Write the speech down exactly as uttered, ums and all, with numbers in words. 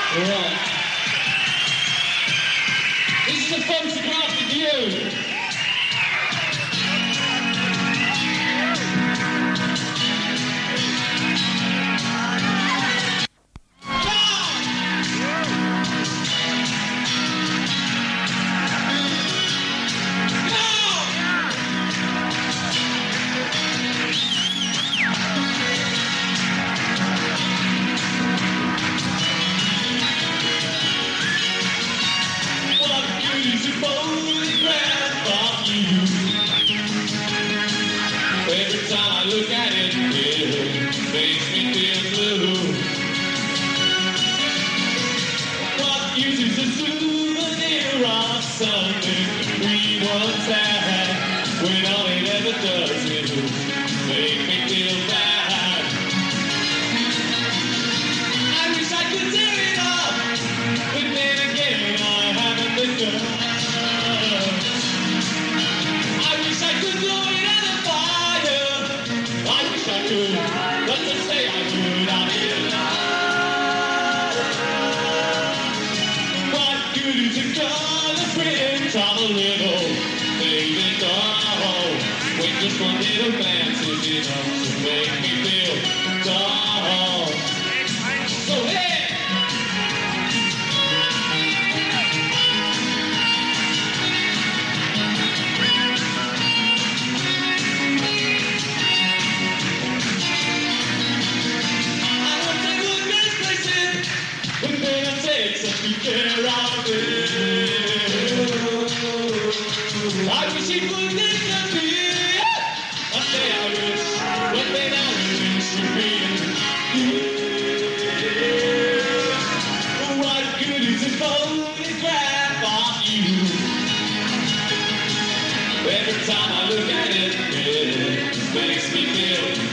Right. This is a photograph of you. Every time I look at it, it makes me feel blue. What use is a souvenir of something we once had, when all it ever does is make me feel bad. I wish I could tear it up, but then again I haven't the guts. I wish I could blow it out of fire. I wish I could, but to say I could, I'm here now. What good is it gonna print on a little baby doll, when just one little glance is enough to make me feel dull? So hey! Care of it. I wish it would disappear. One day I wish, one day I wish to be here. What good is a photograph of you? Every time I look at it, it makes me feel